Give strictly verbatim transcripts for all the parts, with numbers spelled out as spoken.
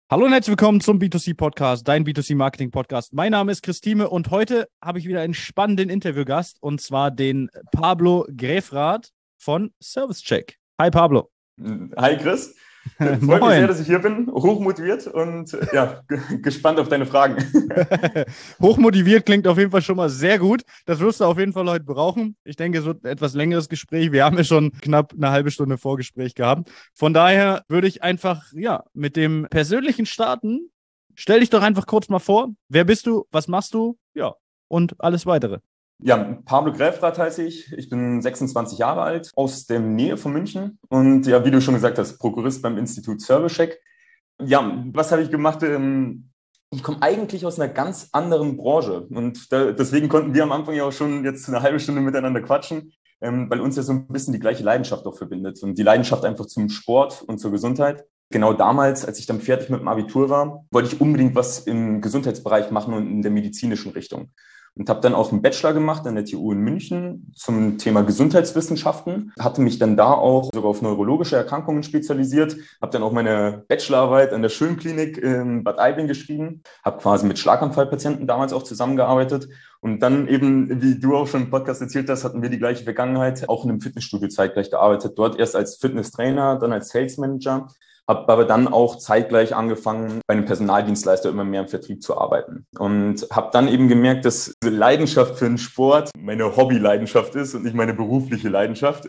Hallo und herzlich willkommen zum B zwei C Podcast, dein B zwei C Marketing Podcast. Mein Name ist Christine und heute habe ich wieder einen spannenden Interviewgast und zwar den Pablo Grefrath von ServiceCheck. Hi Pablo. Hi Chris, freut mich sehr, dass ich hier bin, hochmotiviert und ja, g- gespannt auf deine Fragen. Hochmotiviert klingt auf jeden Fall schon mal sehr gut. Das wirst du auf jeden Fall heute brauchen. Ich denke, es wird ein etwas längeres Gespräch. Wir haben ja schon knapp eine halbe Stunde Vorgespräch gehabt. Von daher würde ich einfach ja mit dem persönlichen starten. Stell dich doch einfach kurz mal vor. Wer bist du? Was machst du? Ja, und alles weitere. Ja, Pablo Grefrath heiße ich, ich bin sechsundzwanzig Jahre alt, aus der Nähe von München und ja, wie du schon gesagt hast, Prokurist beim Institut ServiceCheck. Ja, was habe ich gemacht? Ähm, Ich komme eigentlich aus einer ganz anderen Branche und da, deswegen konnten wir am Anfang ja auch schon jetzt eine halbe Stunde miteinander quatschen, ähm, weil uns ja so ein bisschen die gleiche Leidenschaft auch verbindet und die Leidenschaft einfach zum Sport und zur Gesundheit. Genau damals, als ich dann fertig mit dem Abitur war, wollte ich unbedingt was im Gesundheitsbereich machen und in der medizinischen Richtung. Und habe dann auch einen Bachelor gemacht an der T U in München zum Thema Gesundheitswissenschaften. Hatte mich dann da auch sogar auf neurologische Erkrankungen spezialisiert. Habe dann auch meine Bachelorarbeit an der Schönklinik in Bad Aibling geschrieben. Habe quasi mit Schlaganfallpatienten damals auch zusammengearbeitet. Und dann eben, wie du auch schon im Podcast erzählt hast, hatten wir die gleiche Vergangenheit, auch in einem Fitnessstudio zeitgleich gearbeitet. Dort erst als Fitnesstrainer, dann als Sales Manager. Habe aber dann auch zeitgleich angefangen, bei einem Personaldienstleister immer mehr im Vertrieb zu arbeiten. Und habe dann eben gemerkt, dass diese Leidenschaft für den Sport meine Hobby-Leidenschaft ist und nicht meine berufliche Leidenschaft.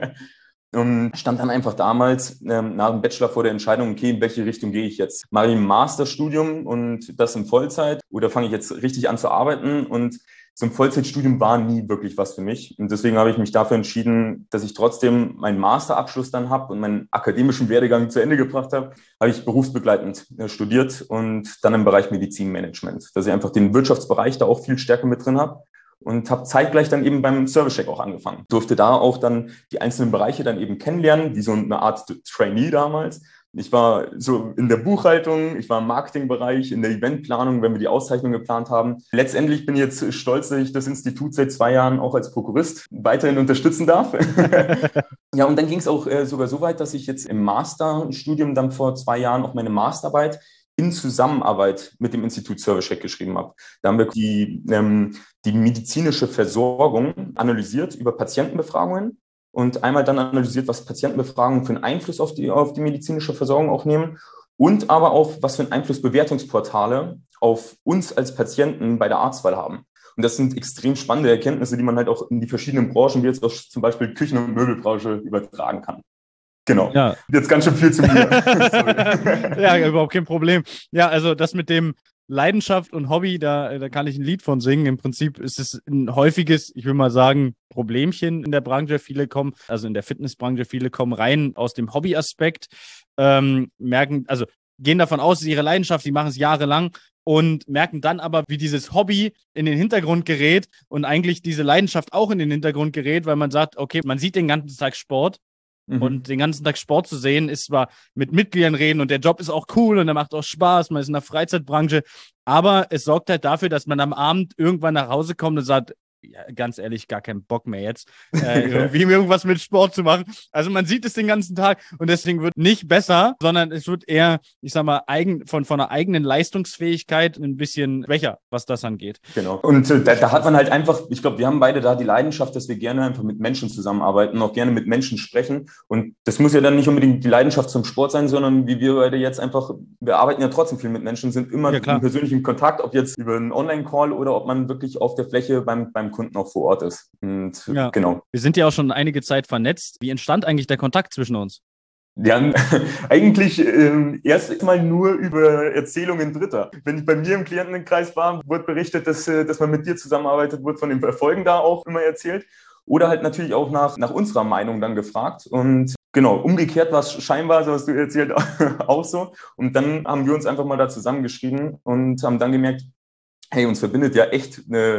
Und stand dann einfach damals ähm, nach dem Bachelor vor der Entscheidung, okay, in welche Richtung gehe ich jetzt? Mache ich ein Masterstudium und das in Vollzeit oder fange ich jetzt richtig an zu arbeiten? Und so ein Vollzeitstudium war nie wirklich was für mich. Und deswegen habe ich mich dafür entschieden, dass ich trotzdem meinen Masterabschluss dann habe und meinen akademischen Werdegang zu Ende gebracht habe, habe ich berufsbegleitend äh, studiert und dann im Bereich Medizinmanagement, dass ich einfach den Wirtschaftsbereich da auch viel stärker mit drin habe. Und habe zeitgleich dann eben beim ServiceCheck auch angefangen. Durfte da auch dann die einzelnen Bereiche dann eben kennenlernen, wie so eine Art Trainee damals. Ich war so in der Buchhaltung, ich war im Marketingbereich, in der Eventplanung, wenn wir die Auszeichnung geplant haben. Letztendlich bin ich jetzt stolz, dass ich das Institut seit zwei Jahren auch als Prokurist weiterhin unterstützen darf. Ja, und dann ging es auch äh, sogar so weit, dass ich jetzt im Masterstudium dann vor zwei Jahren auch meine Masterarbeit in Zusammenarbeit mit dem Institut ServiceCheck geschrieben habe. Da haben wir die, ähm, die medizinische Versorgung analysiert über Patientenbefragungen und einmal dann analysiert, was Patientenbefragungen für einen Einfluss auf die, auf die medizinische Versorgung auch nehmen und aber auch, was für einen Einfluss Bewertungsportale auf uns als Patienten bei der Arztwahl haben. Und das sind extrem spannende Erkenntnisse, die man halt auch in die verschiedenen Branchen, wie jetzt auch zum Beispiel Küchen- und Möbelbranche, übertragen kann. Genau. Ja. Jetzt ganz schön viel zu mir. Ja, überhaupt kein Problem. Ja, also das mit dem Leidenschaft und Hobby, da, da kann ich ein Lied von singen. Im Prinzip ist es ein häufiges, ich will mal sagen, Problemchen in der Branche. Viele kommen, also in der Fitnessbranche, viele kommen rein aus dem Hobbyaspekt, ähm, merken, also gehen davon aus, es ist ihre Leidenschaft, die machen es jahrelang und merken dann aber, wie dieses Hobby in den Hintergrund gerät und eigentlich diese Leidenschaft auch in den Hintergrund gerät, weil man sagt, okay, man sieht den ganzen Tag Sport. Mhm. Und den ganzen Tag Sport zu sehen, ist zwar mit Mitgliedern reden und der Job ist auch cool und der macht auch Spaß, man ist in der Freizeitbranche, aber es sorgt halt dafür, dass man am Abend irgendwann nach Hause kommt und sagt, ja, ganz ehrlich, gar keinen Bock mehr jetzt, äh, irgendwie irgendwas mit Sport zu machen. Also man sieht es den ganzen Tag und deswegen wird nicht besser, sondern es wird eher, ich sag mal, eigen, von, von einer eigenen Leistungsfähigkeit ein bisschen schwächer, was das angeht. Genau. Und äh, da, da hat man halt einfach, ich glaube, wir haben beide da die Leidenschaft, dass wir gerne einfach mit Menschen zusammenarbeiten, auch gerne mit Menschen sprechen. Und das muss ja dann nicht unbedingt die Leidenschaft zum Sport sein, sondern wie wir beide jetzt einfach, wir arbeiten ja trotzdem viel mit Menschen, sind immer Ja, klar. in persönlichem Kontakt, ob jetzt über einen Online-Call oder ob man wirklich auf der Fläche beim, beim Kunden auch vor Ort ist. Und Ja. Genau. Wir sind ja auch schon einige Zeit vernetzt. Wie entstand eigentlich der Kontakt zwischen uns? Wir haben eigentlich ähm, erst mal nur über Erzählungen Dritter. Wenn ich bei mir im Klientenkreis war, wurde berichtet, dass, äh, dass man mit dir zusammenarbeitet, wurde von den Erfolgen da auch immer erzählt. Oder halt natürlich auch nach, nach unserer Meinung dann gefragt. Und genau, umgekehrt war es scheinbar, so hast du erzählt, auch so. Und dann haben wir uns einfach mal da zusammengeschrieben und haben dann gemerkt, hey, uns verbindet ja echt eine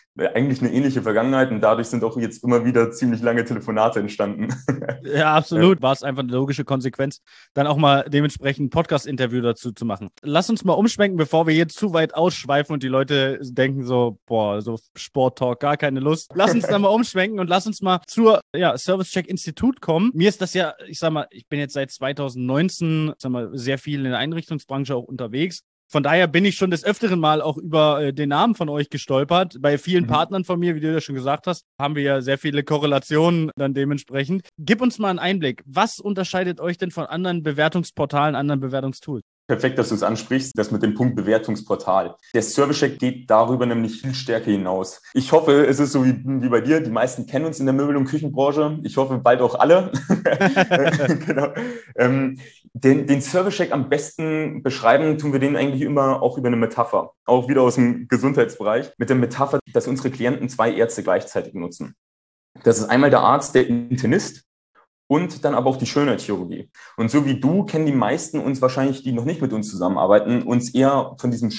eigentlich eine ähnliche Vergangenheit und dadurch sind auch jetzt immer wieder ziemlich lange Telefonate entstanden. Ja, absolut. War es einfach eine logische Konsequenz, dann auch mal dementsprechend ein Podcast-Interview dazu zu machen. Lass uns mal umschwenken, bevor wir jetzt zu weit ausschweifen und die Leute denken so, boah, so Sport-Talk, gar keine Lust. Lass uns dann mal umschwenken und lass uns mal zur ja, Service-Check-Institut kommen. Mir ist das ja, ich sag mal, ich bin jetzt seit zweitausendneunzehn, sag mal, sehr viel in der Einrichtungsbranche auch unterwegs. Von daher bin ich schon des Öfteren mal auch über äh, den Namen von euch gestolpert. Bei vielen mhm. Partnern von mir, wie du ja schon gesagt hast, haben wir ja sehr viele Korrelationen dann dementsprechend. Gib uns mal einen Einblick. Was unterscheidet euch denn von anderen Bewertungsportalen, anderen Bewertungstools? Perfekt, dass du es ansprichst, das mit dem Punkt Bewertungsportal. Der Service-Check geht darüber nämlich viel stärker hinaus. Ich hoffe, es ist so wie, wie bei dir, die meisten kennen uns in der Möbel- und Küchenbranche. Ich hoffe, bald auch alle. Genau. Ähm, den, den Service-Check am besten beschreiben tun wir den eigentlich immer auch über eine Metapher. Auch wieder aus dem Gesundheitsbereich. Mit der Metapher, dass unsere Klienten zwei Ärzte gleichzeitig nutzen. Das ist einmal der Arzt, der Internist, und dann aber auch die Schönheitschirurgie. Und so wie du, kennen die meisten uns wahrscheinlich, die noch nicht mit uns zusammenarbeiten, uns eher von diesem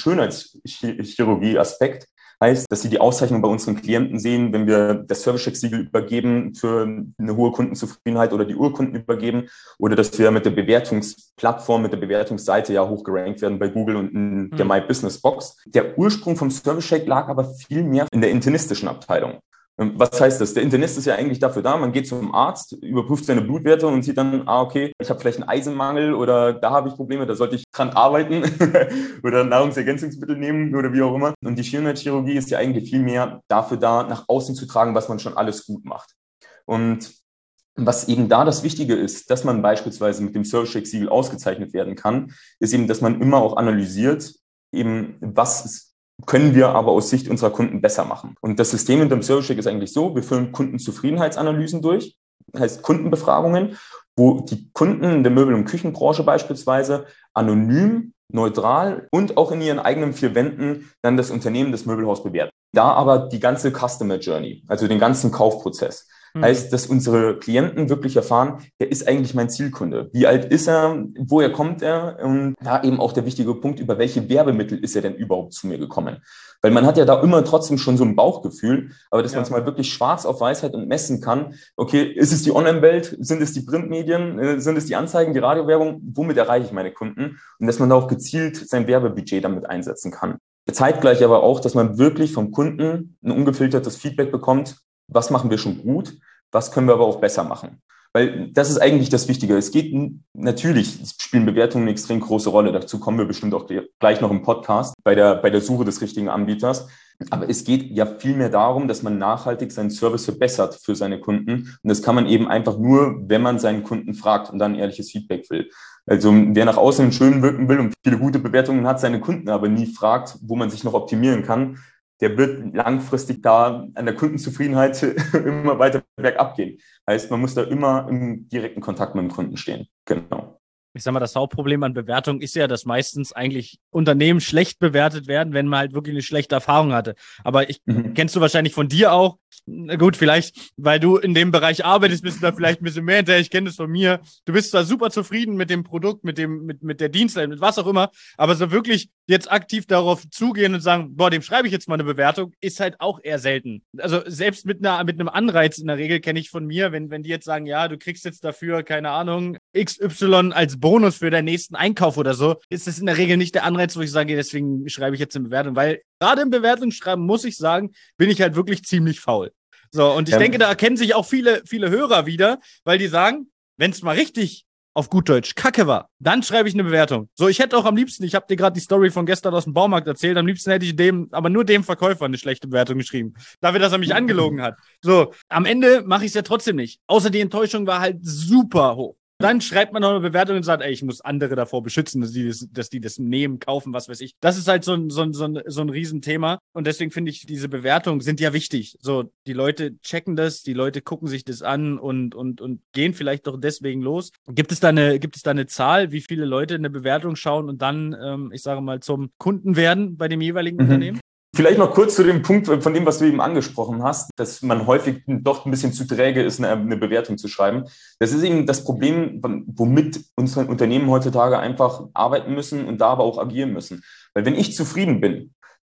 Schönheitschirurgie-Aspekt. Heißt, dass sie die Auszeichnung bei unseren Klienten sehen, wenn wir das Service-Check-Siegel übergeben für eine hohe Kundenzufriedenheit oder die Urkunden übergeben oder dass wir mit der Bewertungsplattform, mit der Bewertungsseite ja hochgerankt werden bei Google und in der My Business Box. Der Ursprung vom Service-Check lag aber viel mehr in der internistischen Abteilung. Was heißt das? Der Internist ist ja eigentlich dafür da, man geht zum Arzt, überprüft seine Blutwerte und sieht dann, ah, okay, ich habe vielleicht einen Eisenmangel oder da habe ich Probleme, da sollte ich dran arbeiten oder Nahrungsergänzungsmittel nehmen oder wie auch immer. Und die Schönheitschirurgie ist ja eigentlich viel mehr dafür da, nach außen zu tragen, was man schon alles gut macht. Und was eben da das Wichtige ist, dass man beispielsweise mit dem Service-Check-Siegel ausgezeichnet werden kann, ist eben, dass man immer auch analysiert, eben was ist, können wir aber aus Sicht unserer Kunden besser machen. Und das System hinter dem Service-Check ist eigentlich so, wir führen Kundenzufriedenheitsanalysen durch, das heißt Kundenbefragungen, wo die Kunden in der Möbel- und Küchenbranche beispielsweise anonym, neutral und auch in ihren eigenen vier Wänden dann das Unternehmen, das Möbelhaus bewerten. Da aber die ganze Customer Journey, also den ganzen Kaufprozess. Heißt, dass unsere Klienten wirklich erfahren, der ist eigentlich mein Zielkunde. Wie alt ist er? Woher kommt er? Und da eben auch der wichtige Punkt, über welche Werbemittel ist er denn überhaupt zu mir gekommen? Weil man hat ja da immer trotzdem schon so ein Bauchgefühl, aber dass ja. man es mal wirklich schwarz auf weiß hat und messen kann, okay, ist es die Online-Welt? Sind es die Printmedien? Sind es die Anzeigen, die Radiowerbung? Womit erreiche ich meine Kunden? Und dass man da auch gezielt sein Werbebudget damit einsetzen kann. Zeitgleich aber auch, dass man wirklich vom Kunden ein ungefiltertes Feedback bekommt, was machen wir schon gut, was können wir aber auch besser machen. Weil das ist eigentlich das Wichtige. Es geht natürlich, spielen Bewertungen eine extrem große Rolle. Dazu kommen wir bestimmt auch gleich noch im Podcast bei der, bei der Suche des richtigen Anbieters. Aber es geht ja viel mehr darum, dass man nachhaltig seinen Service verbessert für seine Kunden. Und das kann man eben einfach nur, wenn man seinen Kunden fragt und dann ehrliches Feedback will. Also wer nach außen schön wirken will und viele gute Bewertungen hat, seine Kunden aber nie fragt, wo man sich noch optimieren kann, der wird langfristig da an der Kundenzufriedenheit immer weiter bergab gehen. Heißt, man muss da immer im direkten Kontakt mit dem Kunden stehen. Genau. Ich sag mal, das Hauptproblem an Bewertung ist ja, dass meistens eigentlich Unternehmen schlecht bewertet werden, wenn man halt wirklich eine schlechte Erfahrung hatte. Aber ich mhm. kennst du wahrscheinlich von dir auch. Na gut, vielleicht, weil du in dem Bereich arbeitest, bist du da vielleicht ein bisschen mehr hinterher. Ich kenne das von mir. Du bist zwar super zufrieden mit dem Produkt, mit dem, mit, mit der Dienstleistung, mit was auch immer, aber so wirklich jetzt aktiv darauf zugehen und sagen, boah, dem schreibe ich jetzt mal eine Bewertung, ist halt auch eher selten. Also selbst mit einer, mit einem Anreiz in der Regel kenne ich von mir, wenn, wenn die jetzt sagen, ja, du kriegst jetzt dafür, keine Ahnung, X Y als Bonus für deinen nächsten Einkauf oder so, ist das in der Regel nicht der Anreiz, wo ich sage, deswegen schreibe ich jetzt eine Bewertung, weil gerade im Bewertungsschreiben, muss ich sagen, bin ich halt wirklich ziemlich faul. So, und ich ja. denke, da erkennen sich auch viele, viele Hörer wieder, weil die sagen, wenn es mal richtig auf gut Deutsch Kacke war, dann schreibe ich eine Bewertung. So, ich hätte auch am liebsten, ich habe dir gerade die Story von gestern aus dem Baumarkt erzählt, am liebsten hätte ich dem, aber nur dem Verkäufer eine schlechte Bewertung geschrieben, dafür, dass er mich angelogen hat. So, am Ende mache ich es ja trotzdem nicht. Außer die Enttäuschung war halt super hoch. Dann schreibt man noch eine Bewertung und sagt, ey, ich muss andere davor beschützen, dass die das, dass die das nehmen, kaufen, was weiß ich. Das ist halt so ein, so ein, so ein, so ein Riesenthema. Und deswegen finde ich, diese Bewertungen sind ja wichtig. So, die Leute checken das, die Leute gucken sich das an und, und, und gehen vielleicht doch deswegen los. Gibt es da eine, gibt es da eine Zahl, wie viele Leute eine Bewertung schauen und dann, ähm, ich sage mal, zum Kunden werden bei dem jeweiligen mhm. Unternehmen? Vielleicht noch kurz zu dem Punkt von dem, was du eben angesprochen hast, dass man häufig doch ein bisschen zu träge ist, eine, eine Bewertung zu schreiben. Das ist eben das Problem, womit unsere Unternehmen heutzutage einfach arbeiten müssen und da aber auch agieren müssen. Weil wenn ich zufrieden bin,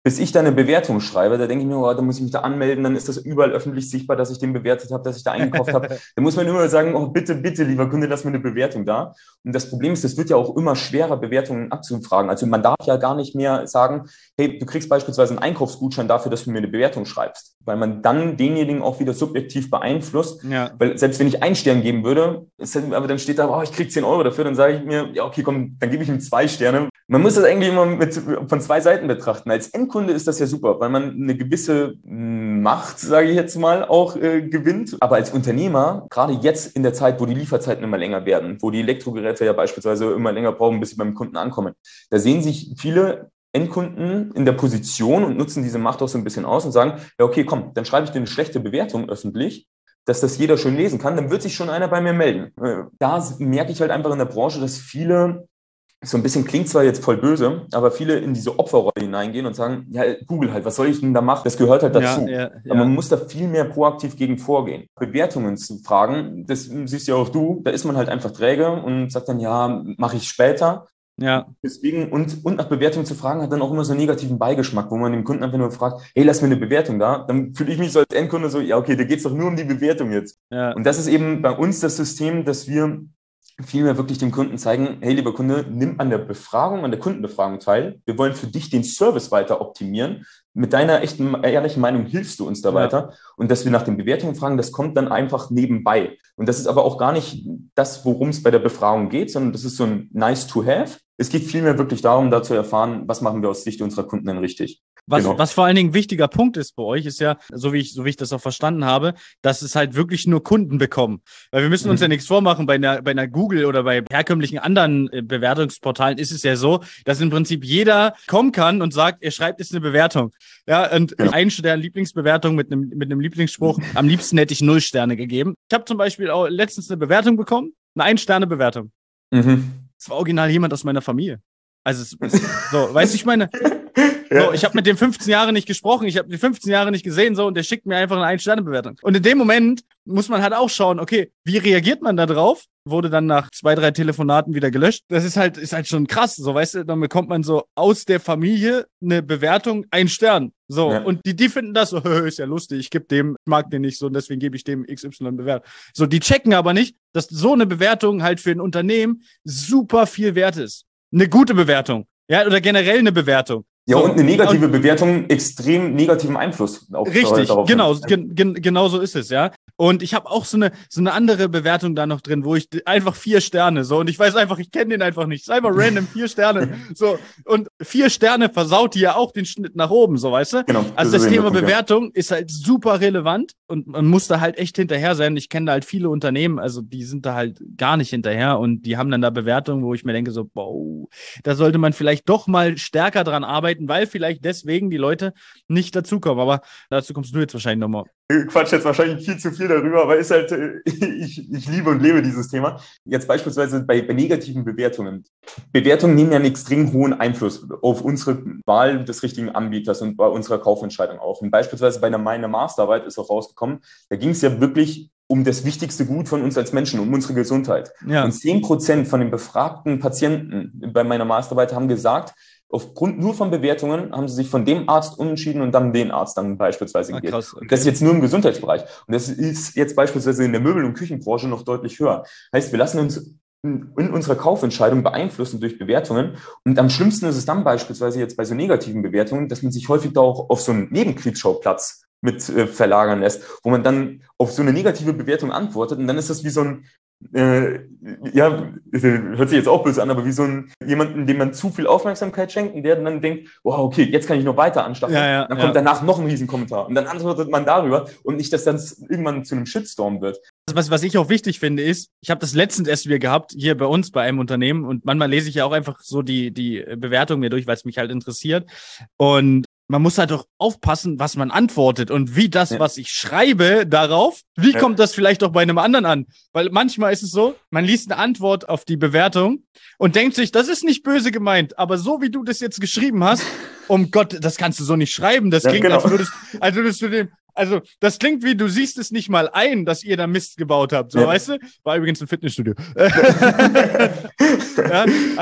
bis ich da eine Bewertung schreibe, da denke ich mir, oh, da muss ich mich da anmelden, dann ist das überall öffentlich sichtbar, dass ich den bewertet habe, dass ich da eingekauft habe. Da muss man immer sagen, oh, bitte, bitte, lieber Kunde, lass mir eine Bewertung da. Und das Problem ist, es wird ja auch immer schwerer, Bewertungen abzufragen. Also man darf ja gar nicht mehr sagen, hey, du kriegst beispielsweise einen Einkaufsgutschein dafür, dass du mir eine Bewertung schreibst, weil man dann denjenigen auch wieder subjektiv beeinflusst. Ja. Weil selbst wenn ich einen Stern geben würde, ist dann, aber dann steht da, oh, ich krieg zehn Euro dafür, dann sage ich mir, ja, okay, komm, dann gebe ich ihm zwei Sterne. Man muss das eigentlich immer mit, von zwei Seiten betrachten. Als Endkunde ist das ja super, weil man eine gewisse Macht, sage ich jetzt mal, auch äh, gewinnt. Aber als Unternehmer, gerade jetzt in der Zeit, wo die Lieferzeiten immer länger werden, wo die Elektrogeräte ja beispielsweise immer länger brauchen, bis sie beim Kunden ankommen, da sehen sich viele Endkunden in der Position und nutzen diese Macht auch so ein bisschen aus und sagen, ja okay, komm, dann schreibe ich dir eine schlechte Bewertung öffentlich, dass das jeder schön lesen kann, dann wird sich schon einer bei mir melden. Da merke ich halt einfach in der Branche, dass viele, so ein bisschen klingt zwar jetzt voll böse, aber viele in diese Opferrolle hineingehen und sagen, ja, Google halt, was soll ich denn da machen? Das gehört halt dazu. Ja, ja, ja. Aber man muss da viel mehr proaktiv gegen vorgehen. Bewertungen zu fragen, das siehst ja auch du, da ist man halt einfach träge und sagt dann, ja, mache ich später. Ja. Deswegen, und, und nach Bewertungen zu fragen, hat dann auch immer so einen negativen Beigeschmack, wo man dem Kunden einfach nur fragt, hey, lass mir eine Bewertung da. Dann fühle ich mich so als Endkunde so, ja, okay, da geht's doch nur um die Bewertung jetzt. Ja. Und das ist eben bei uns das System, dass wir vielmehr wirklich dem Kunden zeigen, hey, lieber Kunde, nimm an der Befragung, an der Kundenbefragung teil. Wir wollen für dich den Service weiter optimieren. Mit deiner echten, ehrlichen Meinung hilfst du uns da ja. weiter. Und dass wir nach den Bewertungen fragen, das kommt dann einfach nebenbei. Und das ist aber auch gar nicht das, worum es bei der Befragung geht, sondern das ist so ein nice to have. Es geht vielmehr wirklich darum, da zu erfahren, was machen wir aus Sicht unserer Kunden denn richtig. Was, genau. was vor allen Dingen ein wichtiger Punkt ist bei euch, ist ja, so wie ich, so wie ich das auch verstanden habe, dass es halt wirklich nur Kunden bekommen. Weil wir müssen uns mhm. ja nichts vormachen, bei einer, bei einer Google oder bei herkömmlichen anderen Bewertungsportalen ist es ja so, dass im Prinzip jeder kommen kann und sagt, er schreibt jetzt eine Bewertung. Ja, und genau. ein Stern Lieblingsbewertung mit einem, mit einem Lieblingsspruch, am liebsten hätte ich null Sterne gegeben. Ich habe zum Beispiel auch letztens eine Bewertung bekommen, eine Ein-Sterne-Bewertung. Mhm. Das war original jemand aus meiner Familie. Also, es, so, weißt du, ich meine, so, ich habe mit dem fünfzehn Jahre nicht gesprochen, ich habe die fünfzehn Jahre nicht gesehen, so, und der schickt mir einfach eine Ein-Sterne-Bewertung. Und in dem Moment muss man halt auch schauen, okay, wie reagiert man da drauf? Wurde dann nach zwei, drei Telefonaten wieder gelöscht. Das ist halt, ist halt schon krass, so, weißt du, dann bekommt man so aus der Familie eine Bewertung, ein Stern. So, ja. Und die, die finden das so, ist ja lustig, ich gebe dem, ich mag den nicht so, und deswegen gebe ich dem X Y Bewertung. So, die checken aber nicht, dass so eine Bewertung halt für ein Unternehmen super viel wert ist. Eine gute Bewertung, ja, oder generell eine Bewertung. Ja, so, und eine negative und, Bewertung extrem negativen Einfluss auf richtig, darauf genau, gen, gen, genau so ist es, ja. Und ich habe auch so eine so eine andere Bewertung da noch drin, wo ich einfach vier Sterne, so, und ich weiß einfach, ich kenne den einfach nicht. Es ist einfach random, vier Sterne, so, und vier Sterne versaut dir ja auch den Schnitt nach oben, so, weißt du? Genau. Also das, das Thema Punkt, Bewertung ja. ist halt super relevant und man muss da halt echt hinterher sein. Ich kenne da halt viele Unternehmen, also die sind da halt gar nicht hinterher und die haben dann da Bewertungen, wo ich mir denke so, boah, da sollte man vielleicht doch mal stärker dran arbeiten, weil vielleicht deswegen die Leute nicht dazukommen. Aber dazu kommst du jetzt wahrscheinlich nochmal. Ich quatsch jetzt wahrscheinlich viel zu viel darüber, aber ist halt, ich, ich liebe und lebe dieses Thema. Jetzt beispielsweise bei, bei negativen Bewertungen. Bewertungen nehmen ja einen extrem hohen Einfluss auf unsere Wahl des richtigen Anbieters und bei unserer Kaufentscheidung auch. Und beispielsweise bei meiner Masterarbeit ist auch rausgekommen, da ging es ja wirklich um das wichtigste Gut von uns als Menschen, um unsere Gesundheit. Ja. Und zehn Prozent von den befragten Patienten bei meiner Masterarbeit haben gesagt, aufgrund nur von Bewertungen haben sie sich von dem Arzt umentschieden und dann den Arzt dann beispielsweise gegeben. Ah, krass, okay. Das ist jetzt nur im Gesundheitsbereich. Und das ist jetzt beispielsweise in der Möbel- und Küchenbranche noch deutlich höher. Heißt, wir lassen uns in unserer Kaufentscheidung beeinflussen durch Bewertungen. Und am schlimmsten ist es dann beispielsweise jetzt bei so negativen Bewertungen, dass man sich häufig da auch auf so einen Nebenkriegsschauplatz mit äh, verlagern lässt, wo man dann auf so eine negative Bewertung antwortet und dann ist das wie so ein Äh, ja, hört sich jetzt auch böse an, aber wie so ein jemanden, dem man zu viel Aufmerksamkeit schenkt und der dann denkt, wow, okay, jetzt kann ich noch weiter anstacheln. Ja, ja, dann kommt ja. danach noch ein Riesenkommentar und dann antwortet man darüber und nicht, dass das irgendwann zu einem Shitstorm wird. Was, was ich auch wichtig finde, ist, ich habe das letztens erst wieder gehabt, hier bei uns bei einem Unternehmen und manchmal lese ich ja auch einfach so die, die Bewertung mir durch, weil es mich halt interessiert und man muss halt doch aufpassen, was man antwortet und wie das, ja. was ich schreibe darauf, wie ja. kommt das vielleicht auch bei einem anderen an? Weil manchmal ist es so, man liest eine Antwort auf die Bewertung und denkt sich, das ist nicht böse gemeint, aber so wie du das jetzt geschrieben hast, um Gott, das kannst du so nicht schreiben, das ja, klingt, genau. als würdest, als würdest du dem, also das klingt wie, du siehst es nicht mal ein, dass ihr da Mist gebaut habt, so, ja. weißt du? War übrigens ein Fitnessstudio. ja, also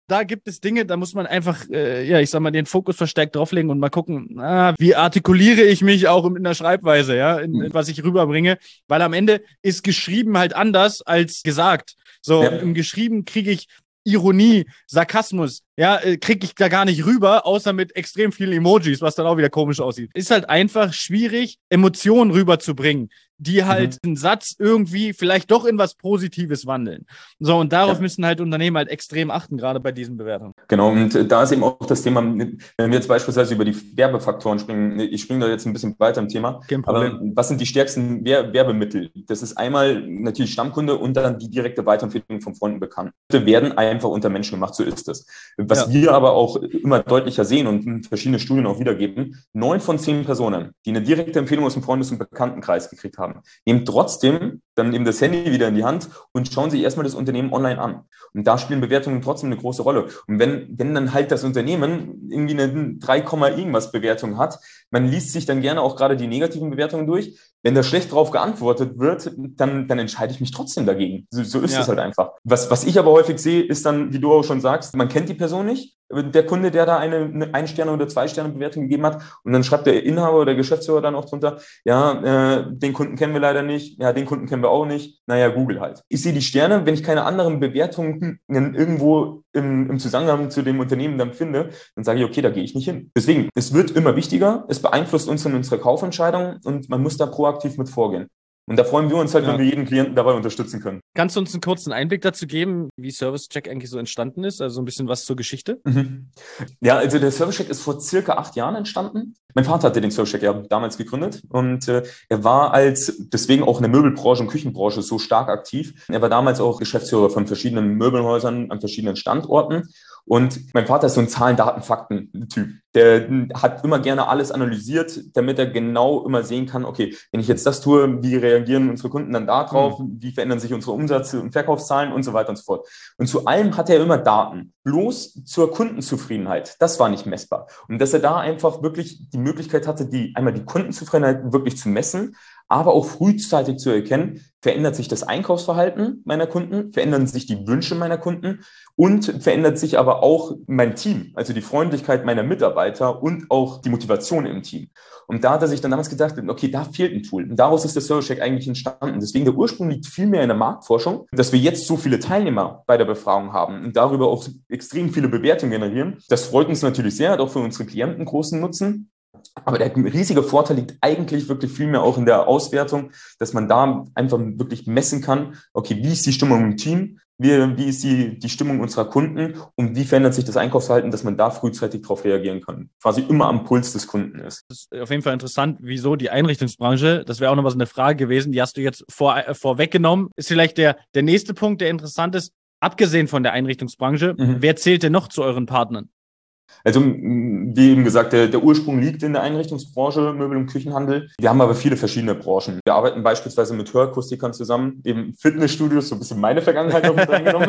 Da gibt es Dinge, da muss man einfach, äh, ja, ich sag mal, den Fokus verstärkt drauflegen und mal gucken, ah, wie artikuliere ich mich auch in der Schreibweise, ja, in, in was ich rüberbringe, weil am Ende ist geschrieben halt anders als gesagt. So, Ja. im Geschrieben kriege ich Ironie, Sarkasmus, ja, äh, kriege ich da gar nicht rüber, außer mit extrem vielen Emojis, was dann auch wieder komisch aussieht. Ist halt einfach schwierig, Emotionen rüberzubringen, die halt mhm. einen Satz irgendwie vielleicht doch in was Positives wandeln. So, und darauf ja. müssen halt Unternehmen halt extrem achten, gerade bei diesen Bewertungen. Genau, und da ist eben auch das Thema, wenn wir jetzt beispielsweise über die Werbefaktoren springen, ich springe da jetzt ein bisschen weiter im Thema, Kein Problem. Aber was sind die stärksten Werbemittel? Das ist einmal natürlich Stammkunde und dann die direkte Weiterempfehlung von Freunden bekannt. Die werden einfach unter Menschen gemacht, so ist es. Was ja. wir aber auch immer deutlicher sehen und verschiedene Studien auch wiedergeben, neun von zehn Personen, die eine direkte Empfehlung aus dem Freundes- und Bekanntenkreis gekriegt haben, nehmen trotzdem dann eben das Handy wieder in die Hand und schauen sich erstmal das Unternehmen online an. Und da spielen Bewertungen trotzdem eine große Rolle. Und wenn, wenn dann halt das Unternehmen irgendwie eine drei, irgendwas Bewertung hat, man liest sich dann gerne auch gerade die negativen Bewertungen durch. Wenn da schlecht drauf geantwortet wird, dann, dann entscheide ich mich trotzdem dagegen. So, so ist es ja. halt einfach. Was, was ich aber häufig sehe, ist dann, wie du auch schon sagst, man kennt die Person nicht. Der Kunde, der da eine, eine Ein-Sterne- oder Zwei-Sterne-Bewertung gegeben hat. Und dann schreibt der Inhaber oder der Geschäftsführer dann auch drunter, ja, äh, den Kunden kennen wir leider nicht. Ja, den Kunden kennen wir auch nicht. Naja, Google halt. Ich sehe die Sterne, wenn ich keine anderen Bewertungen irgendwo im, im Zusammenhang zu dem Unternehmen dann finde, dann sage ich, okay, da gehe ich nicht hin. Deswegen, es wird immer wichtiger. Es beeinflusst uns in unserer Kaufentscheidung und man muss da proaktiv mit vorgehen. Und da freuen wir uns halt, ja. wenn wir jeden Klienten dabei unterstützen können. Kannst du uns einen kurzen Einblick dazu geben, wie ServiceCheck eigentlich so entstanden ist? Also ein bisschen was zur Geschichte? Mhm. Ja, also der ServiceCheck ist vor circa acht Jahren entstanden. Mein Vater hatte den ServiceCheck ja damals gegründet und äh, er war als, deswegen auch in der Möbelbranche und Küchenbranche so stark aktiv. Er war damals auch Geschäftsführer von verschiedenen Möbelhäusern an verschiedenen Standorten. Und mein Vater ist so ein Zahlen, Daten, Fakten-Typ. Der hat immer gerne alles analysiert, damit er genau immer sehen kann, okay, wenn ich jetzt das tue, wie reagieren unsere Kunden dann da drauf, mhm. wie verändern sich unsere Umsatz- und Verkaufszahlen und so weiter und so fort. Und zu allem hat er immer Daten. Bloß zur Kundenzufriedenheit, das war nicht messbar. Und dass er da einfach wirklich die Möglichkeit hatte, die einmal die Kundenzufriedenheit wirklich zu messen, aber auch frühzeitig zu erkennen, verändert sich das Einkaufsverhalten meiner Kunden, verändern sich die Wünsche meiner Kunden und verändert sich aber auch mein Team, also die Freundlichkeit meiner Mitarbeiter und auch die Motivation im Team. Und da hat er sich dann damals gedacht, okay, da fehlt ein Tool. Und daraus ist der ServiceCheck eigentlich entstanden. Deswegen der Ursprung liegt viel mehr in der Marktforschung, dass wir jetzt so viele Teilnehmer bei der Befragung haben und darüber auch extrem viele Bewertungen generieren. Das freut uns natürlich sehr, hat auch für unsere Klienten großen Nutzen. Aber der riesige Vorteil liegt eigentlich wirklich viel mehr auch in der Auswertung, dass man da einfach wirklich messen kann, okay, wie ist die Stimmung im Team, wie, wie ist die, die Stimmung unserer Kunden und wie verändert sich das Einkaufsverhalten, dass man da frühzeitig darauf reagieren kann. Quasi immer am Puls des Kunden ist. Das ist auf jeden Fall interessant, wieso die Einrichtungsbranche, das wäre auch noch was eine Frage gewesen, die hast du jetzt vor, äh, vorweggenommen. Ist vielleicht der, der nächste Punkt, der interessant ist, abgesehen von der Einrichtungsbranche, mhm. wer zählt denn noch zu euren Partnern? Also, wie eben gesagt, der, der Ursprung liegt in der Einrichtungsbranche, Möbel- und Küchenhandel. Wir haben aber viele verschiedene Branchen. Wir arbeiten beispielsweise mit Hörakustikern zusammen, eben Fitnessstudios, so ein bisschen meine Vergangenheit noch mit reingenommen,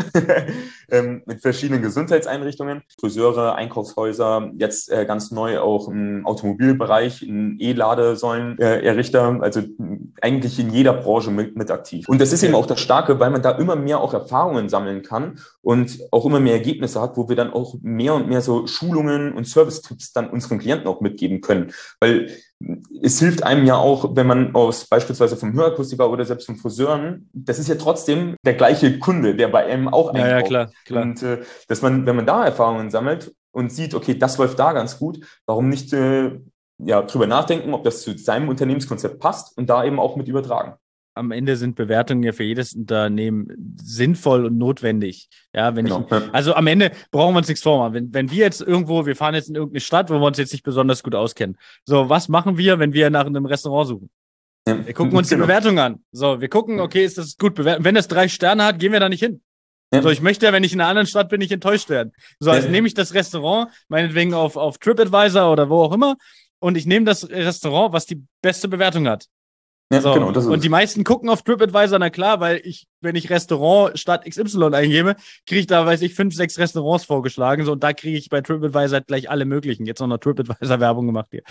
ähm, mit verschiedenen Gesundheitseinrichtungen, Friseure, Einkaufshäuser, jetzt äh, ganz neu auch im Automobilbereich, in E-Ladesäulen-Errichter, äh, also eigentlich in jeder Branche mit, mit aktiv. Und das ist eben auch das Starke, weil man da immer mehr auch Erfahrungen sammeln kann und auch immer mehr Ergebnisse hat, wo wir dann auch mehr und mehr so Schulungen und Service-Tipps dann unseren Klienten auch mitgeben können. Weil es hilft einem ja auch, wenn man aus beispielsweise vom Hörakustiker oder selbst vom Friseuren, das ist ja trotzdem der gleiche Kunde, der bei einem auch einkauft. Ja, ja, klar, klar. Und äh, dass man, wenn man da Erfahrungen sammelt und sieht, okay, das läuft da ganz gut, warum nicht äh, ja, drüber nachdenken, ob das zu seinem Unternehmenskonzept passt und da eben auch mit übertragen. Am Ende sind Bewertungen ja für jedes Unternehmen sinnvoll und notwendig. Ja, wenn genau. ich, also am Ende brauchen wir uns nichts vormachen. Wenn, wenn wir jetzt irgendwo, wir fahren jetzt in irgendeine Stadt, wo wir uns jetzt nicht besonders gut auskennen. So, was machen wir, wenn wir nach einem Restaurant suchen? Wir gucken uns genau. die Bewertung an. So, wir gucken, okay, ist das gut bewertet? Wenn das drei Sterne hat, gehen wir da nicht hin. Ja. So, ich möchte ja, wenn ich in einer anderen Stadt bin, nicht enttäuscht werden. So, also ja. nehme ich das Restaurant, meinetwegen auf, auf TripAdvisor oder wo auch immer, und ich nehme das Restaurant, was die beste Bewertung hat. Ja, so. Genau, das ist und die meisten gucken auf TripAdvisor, na klar, weil ich, wenn ich Restaurant statt X Y eingebe, kriege ich da, weiß ich, fünf, sechs Restaurants vorgeschlagen, so, und da kriege ich bei TripAdvisor gleich alle möglichen. Jetzt noch eine TripAdvisor-Werbung gemacht hier.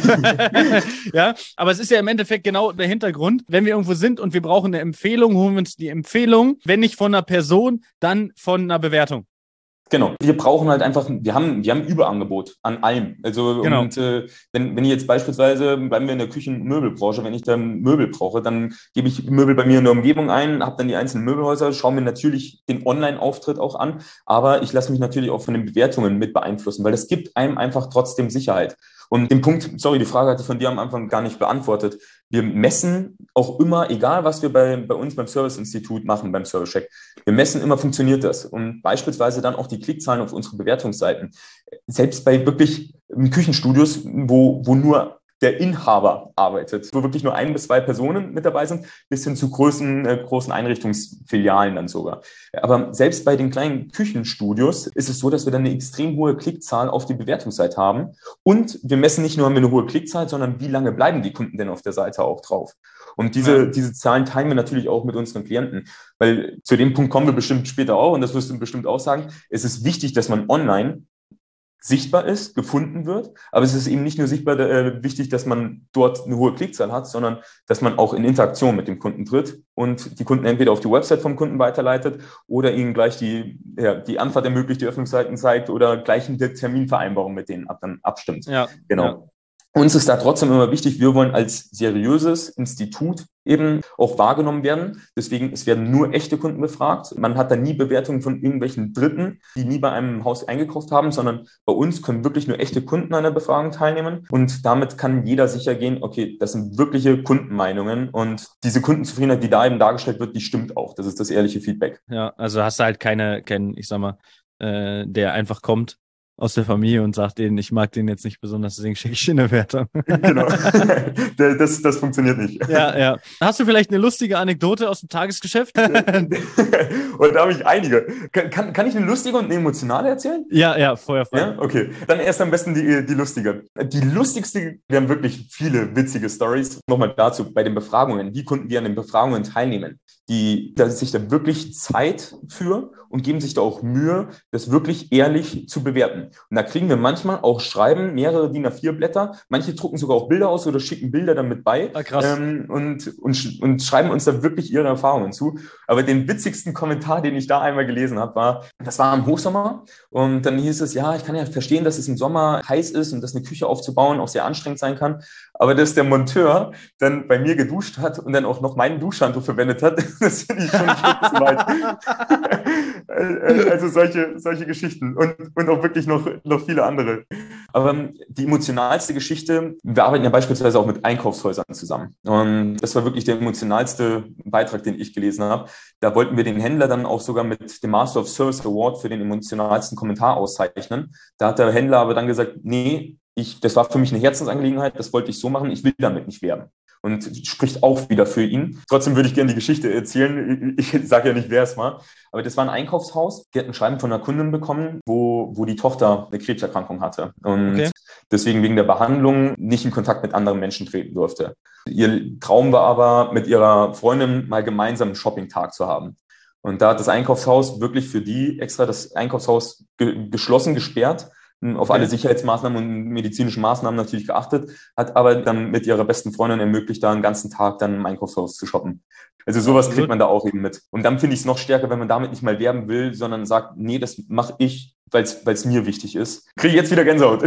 Ja, aber es ist ja im Endeffekt genau der Hintergrund. Wenn wir irgendwo sind und wir brauchen eine Empfehlung, holen wir uns die Empfehlung, wenn nicht von einer Person, dann von einer Bewertung. Genau. Wir brauchen halt einfach, wir haben, wir haben Überangebot an allem. Also, Genau. und äh, wenn, wenn ich jetzt beispielsweise, bleiben wir in der Küchen- und Möbelbranche, wenn ich dann Möbel brauche, dann gebe ich Möbel bei mir in der Umgebung ein, habe dann die einzelnen Möbelhäuser, schaue mir natürlich den Online-Auftritt auch an, aber ich lasse mich natürlich auch von den Bewertungen mit beeinflussen, weil das gibt einem einfach trotzdem Sicherheit. Und den Punkt, sorry, die Frage hatte ich von dir am Anfang gar nicht beantwortet. Wir messen auch immer, egal was wir bei, bei uns beim Service-Institut machen, beim Service-Check, wir messen immer, funktioniert das. Und beispielsweise dann auch die Klickzahlen auf unsere Bewertungsseiten. Selbst bei wirklich Küchenstudios, wo, wo nur der Inhaber arbeitet, wo wirklich nur ein bis zwei Personen mit dabei sind, bis hin zu großen, äh, großen Einrichtungsfilialen dann sogar. Aber selbst bei den kleinen Küchenstudios ist es so, dass wir dann eine extrem hohe Klickzahl auf die Bewertungsseite haben. Und wir messen nicht nur haben wir eine hohe Klickzahl, sondern wie lange bleiben die Kunden denn auf der Seite auch drauf. Und diese, ja. diese Zahlen teilen wir natürlich auch mit unseren Klienten, weil zu dem Punkt kommen wir bestimmt später auch, und das wirst du bestimmt auch sagen, es ist wichtig, dass man online sichtbar ist, gefunden wird, aber es ist eben nicht nur sichtbar äh, wichtig, dass man dort eine hohe Klickzahl hat, sondern dass man auch in Interaktion mit dem Kunden tritt und die Kunden entweder auf die Website vom Kunden weiterleitet oder ihnen gleich die, ja, die Anfahrt ermöglicht, die Öffnungszeiten zeigt oder gleich eine Terminvereinbarung mit denen ab, dann abstimmt. Ja, genau. Ja. Uns ist da trotzdem immer wichtig, wir wollen als seriöses Institut eben auch wahrgenommen werden. Deswegen, es werden nur echte Kunden befragt. Man hat da nie Bewertungen von irgendwelchen Dritten, die nie bei einem Haus eingekauft haben, sondern bei uns können wirklich nur echte Kunden an der Befragung teilnehmen. Und damit kann jeder sicher gehen, okay, das sind wirkliche Kundenmeinungen. Und diese Kundenzufriedenheit, die da eben dargestellt wird, die stimmt auch. Das ist das ehrliche Feedback. Ja, also hast du halt keine, kein, ich sag mal, äh, der einfach kommt aus der Familie und sagt denen, ich mag den jetzt nicht besonders, deswegen schicke ich ihn eine Wertung. Genau. das, das funktioniert nicht. Ja, ja. Hast du vielleicht eine lustige Anekdote aus dem Tagesgeschäft? Und da habe ich einige. Kann, kann ich eine lustige und eine emotionale erzählen? Ja, ja, Feuerfall. Ja, okay. Dann erst am besten die, die lustige. Die lustigste, wir haben wirklich viele witzige Stories. Nochmal dazu, bei den Befragungen. Wie Kunden, die an den Befragungen teilnehmen, die da sich da wirklich Zeit für und geben sich da auch Mühe, das wirklich ehrlich zu bewerten. Und da kriegen wir manchmal auch Schreiben, mehrere D I N A vier Blätter. Manche drucken sogar auch Bilder aus oder schicken Bilder dann mit bei. Ah, krass. Ähm, und, und, und schreiben uns da wirklich ihre Erfahrungen zu. Aber den witzigsten Kommentar, den ich da einmal gelesen habe, war, das war im Hochsommer. Und dann hieß es, ja, ich kann ja verstehen, dass es im Sommer heiß ist und dass eine Küche aufzubauen auch sehr anstrengend sein kann. Aber dass der Monteur dann bei mir geduscht hat und dann auch noch meinen Duschhandtuch verwendet hat, das finde ich schon ein Stück zu weit. Also solche, solche Geschichten und, und auch wirklich noch, noch viele andere. Aber die emotionalste Geschichte, wir arbeiten ja beispielsweise auch mit Einkaufshäusern zusammen. Und das war wirklich der emotionalste Beitrag, den ich gelesen habe. Da wollten wir den Händler dann auch sogar mit dem Master of Service Award für den emotionalsten Kommentar auszeichnen. Da hat der Händler aber dann gesagt, nee, ich, das war für mich eine Herzensangelegenheit, das wollte ich so machen, ich will damit nicht werben. Und spricht auch wieder für ihn. Trotzdem würde ich gerne die Geschichte erzählen. Ich, ich sage ja nicht, wer es war. Aber das war ein Einkaufshaus. Die hatten ein Schreiben von einer Kundin bekommen, wo, wo die Tochter eine Krebserkrankung hatte. Und okay. deswegen wegen der Behandlung nicht in Kontakt mit anderen Menschen treten durfte. Ihr Traum war aber, mit ihrer Freundin mal gemeinsam einen Shopping-Tag zu haben. Und da hat das Einkaufshaus wirklich für die extra das Einkaufshaus ge- geschlossen, gesperrt, auf alle Sicherheitsmaßnahmen und medizinischen Maßnahmen natürlich geachtet, hat aber dann mit ihrer besten Freundin ermöglicht, da einen ganzen Tag dann im Einkaufshaus zu shoppen. Also sowas Absolut. Kriegt man da auch eben mit. Und dann finde ich es noch stärker, wenn man damit nicht mal werben will, sondern sagt, nee, das mache ich, weil es mir wichtig ist. Kriege ich jetzt wieder Gänsehaut.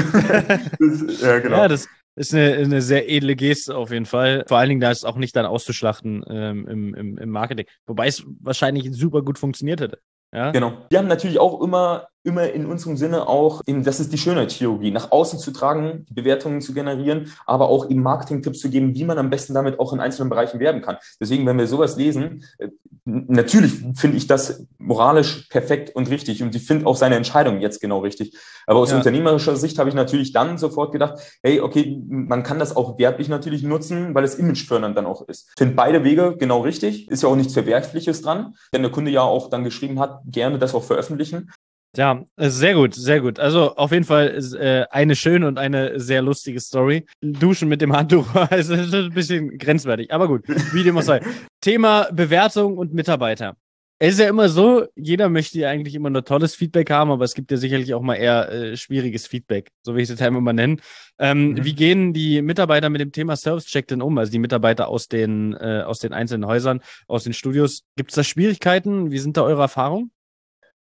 das, ja, genau. Ja, das ist eine, eine sehr edle Geste auf jeden Fall. Vor allen Dingen, da ist auch nicht dann auszuschlachten ähm, im, im, im Marketing. Wobei es wahrscheinlich super gut funktioniert hätte. Ja? Genau. Wir haben natürlich auch immer, immer in unserem Sinne auch, eben, das ist die Schönheitschirurgie, nach außen zu tragen, die Bewertungen zu generieren, aber auch eben Marketing-Tipps zu geben, wie man am besten damit auch in einzelnen Bereichen werben kann. Deswegen, wenn wir sowas lesen, natürlich finde ich das moralisch perfekt und richtig und ich finde auch seine Entscheidung jetzt genau richtig. Aber aus ja. unternehmerischer Sicht habe ich natürlich dann sofort gedacht, hey, okay, man kann das auch werblich natürlich nutzen, weil es imagefördernd dann auch ist. Ich finde beide Wege genau richtig, ist ja auch nichts Verwerfliches dran, denn der Kunde ja auch dann geschrieben hat, gerne das auch veröffentlichen. Ja, sehr gut, sehr gut. Also auf jeden Fall äh, eine schöne und eine sehr lustige Story. Duschen mit dem Handtuch, also das ist ein bisschen grenzwertig, aber gut, wie dem auch sei. Thema Bewertung und Mitarbeiter. Es ist ja immer so, jeder möchte ja eigentlich immer nur tolles Feedback haben, aber es gibt ja sicherlich auch mal eher äh, schwieriges Feedback, so will ich es jetzt einmal mal nennen. Ähm, mhm. Wie gehen die Mitarbeiter mit dem Thema Service-Check denn um? Also die Mitarbeiter aus den, äh, aus den einzelnen Häusern, aus den Studios. Gibt es da Schwierigkeiten? Wie sind da eure Erfahrungen?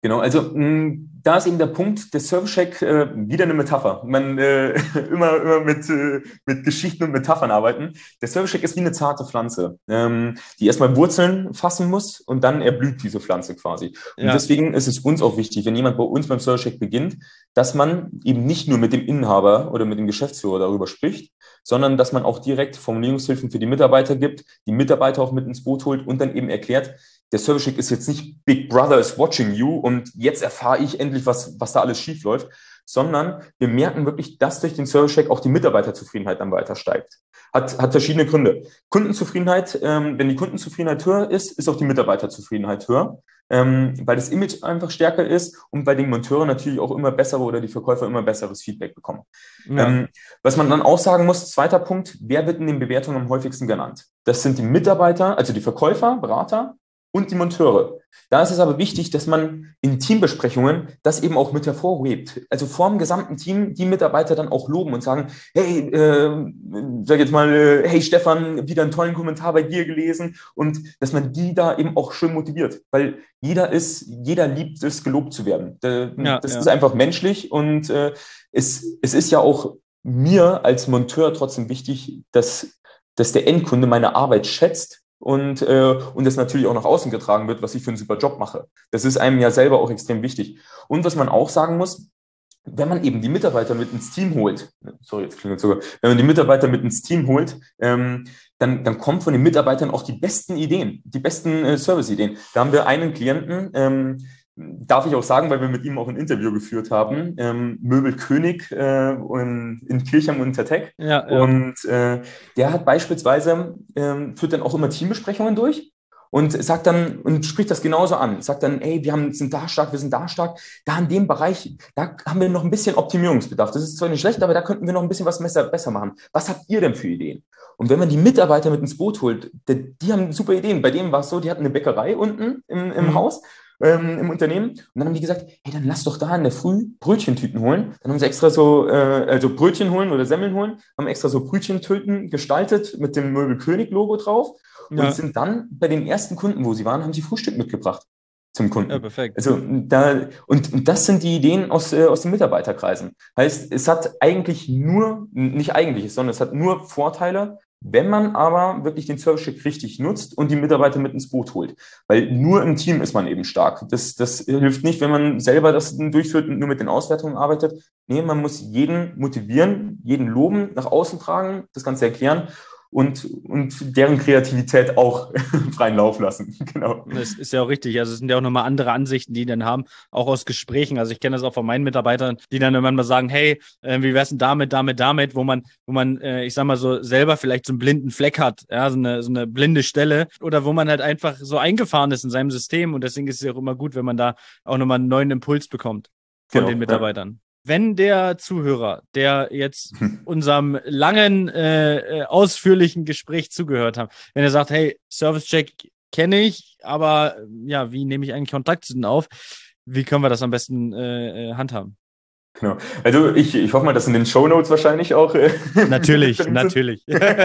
Genau, also mh, da ist eben der Punkt, der Service Check äh, wieder eine Metapher. Man äh, immer, immer mit, äh, mit Geschichten und Metaphern arbeiten. Der Service Check ist wie eine zarte Pflanze, ähm, die erstmal Wurzeln fassen muss und dann erblüht diese Pflanze quasi. Und Ja, deswegen ist es uns auch wichtig, wenn jemand bei uns beim Service Check beginnt, dass man eben nicht nur mit dem Inhaber oder mit dem Geschäftsführer darüber spricht, sondern dass man auch direkt Formulierungshilfen für die Mitarbeiter gibt, die Mitarbeiter auch mit ins Boot holt und dann eben erklärt, der Service Check ist jetzt nicht Big Brother is watching you und jetzt erfahre ich endlich, was, was da alles schief läuft, sondern wir merken wirklich, dass durch den Service Check auch die Mitarbeiterzufriedenheit dann weiter steigt. Hat, hat verschiedene Gründe. Kundenzufriedenheit, ähm, wenn die Kundenzufriedenheit höher ist, ist auch die Mitarbeiterzufriedenheit höher, ähm, weil das Image einfach stärker ist und bei den Monteuren natürlich auch immer bessere oder die Verkäufer immer besseres Feedback bekommen. ja. Ähm, was man dann auch sagen muss, zweiter Punkt, wer wird in den Bewertungen am häufigsten genannt? Das sind die Mitarbeiter, also die Verkäufer, Berater, und die Monteure. Da ist es aber wichtig, dass man in Teambesprechungen das eben auch mit hervorhebt. Also vor dem gesamten Team die Mitarbeiter dann auch loben und sagen, hey, äh, sag jetzt mal, äh, hey Stefan, wieder einen tollen Kommentar bei dir gelesen und dass man die da eben auch schön motiviert, weil jeder ist, jeder liebt es, gelobt zu werden. Das Ja, ist ja. einfach menschlich und äh, es, es ist ja auch mir als Monteur trotzdem wichtig, dass, dass der Endkunde meine Arbeit schätzt. Und, äh, und das natürlich auch nach außen getragen wird, was ich für einen super Job mache. Das ist einem ja selber auch extrem wichtig. Und was man auch sagen muss, wenn man eben die Mitarbeiter mit ins Team holt, sorry, jetzt klingelt sogar, wenn man die Mitarbeiter mit ins Team holt, ähm, dann, dann kommen von den Mitarbeitern auch die besten Ideen, die besten äh, Service-Ideen. Da haben wir einen Klienten, ähm, darf ich auch sagen, weil wir mit ihm auch ein Interview geführt haben, ähm, Möbelkönig äh, in, in Kirchheim und Tertek. Ja, ja. Und äh, der hat beispielsweise, ähm, führt dann auch immer Teambesprechungen durch und sagt dann und spricht das genauso an. Sagt dann, ey, wir haben, sind da stark, wir sind da stark. Da in dem Bereich, da haben wir noch ein bisschen Optimierungsbedarf. Das ist zwar nicht schlecht, aber da könnten wir noch ein bisschen was besser, besser machen. Was habt ihr denn für Ideen? Und wenn man die Mitarbeiter mit ins Boot holt, die, die haben super Ideen. Bei denen war es so, die hatten eine Bäckerei unten im, im mhm. Haus. Ähm, im Unternehmen. Und dann haben die gesagt, hey, dann lass doch da in der Früh Brötchentüten holen. Dann haben sie extra so, äh, also Brötchen holen oder Semmeln holen, haben extra so Brötchentüten gestaltet mit dem Möbelkönig-Logo drauf ja. und sind dann bei den ersten Kunden, wo sie waren, haben sie Frühstück mitgebracht zum Kunden. Ja, perfekt. Also da, und, und das sind die Ideen aus, äh, aus den Mitarbeiterkreisen. Heißt, es hat eigentlich nur, nicht eigentlich, sondern es hat nur Vorteile, wenn man aber wirklich den Service Check richtig nutzt und die Mitarbeiter mit ins Boot holt. Weil nur im Team ist man eben stark. Das, das hilft nicht, wenn man selber das durchführt und nur mit den Auswertungen arbeitet. Nee, man muss jeden motivieren, jeden loben, nach außen tragen, das Ganze erklären und, und deren Kreativität auch freien Lauf lassen. Genau. Das ist ja auch richtig. Also es sind ja auch nochmal andere Ansichten, die die dann haben, auch aus Gesprächen. Also ich kenne das auch von meinen Mitarbeitern, die dann irgendwann mal sagen, hey, äh, wie wär's denn damit, damit, damit, wo man, wo man, äh, ich sag mal so, selber vielleicht so einen blinden Fleck hat, ja, so eine, so eine blinde Stelle oder wo man halt einfach so eingefahren ist in seinem System und deswegen ist es ja auch immer gut, wenn man da auch nochmal einen neuen Impuls bekommt von genau, den Mitarbeitern. Ja. Wenn der Zuhörer, der jetzt unserem langen, äh, ausführlichen Gespräch zugehört hat, wenn er sagt, hey, Service-Check kenne ich, aber ja, wie nehme ich eigentlich Kontakt zu denen auf? Wie können wir das am besten äh, handhaben? Genau. Also ich, ich hoffe mal, dass in den Shownotes wahrscheinlich auch äh, natürlich, natürlich.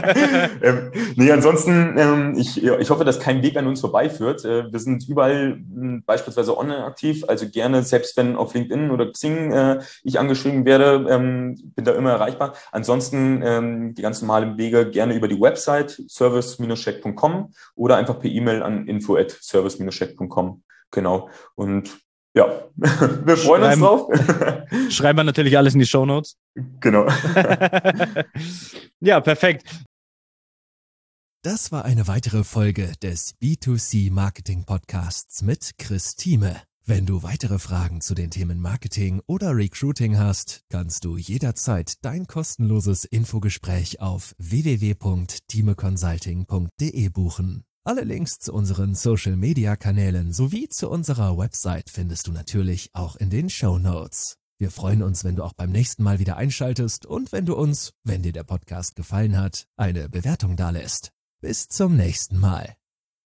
ähm, nee, ansonsten, ähm, ich, ich hoffe, dass kein Weg an uns vorbeiführt. Äh, wir sind überall äh, beispielsweise online aktiv, also gerne, selbst wenn auf LinkedIn oder Xing äh, ich angeschrieben werde, ähm, bin da immer erreichbar. Ansonsten ähm, die ganz normalen Wege gerne über die Website service check punkt com oder einfach per E-Mail an info at service check punkt com. Genau. Und ja, wir freuen schreiben, uns drauf. Schreiben wir natürlich alles in die Shownotes. Genau. Ja, perfekt. Das war eine weitere Folge des B zwei C Marketing Podcasts mit Chris Thieme. Wenn du weitere Fragen zu den Themen Marketing oder Recruiting hast, kannst du jederzeit dein kostenloses Infogespräch auf w w w punkt thieme consulting punkt d e buchen. Alle Links zu unseren Social-Media-Kanälen sowie zu unserer Website findest du natürlich auch in den Shownotes. Wir freuen uns, wenn du auch beim nächsten Mal wieder einschaltest und wenn du uns, wenn dir der Podcast gefallen hat, eine Bewertung dalässt. Bis zum nächsten Mal.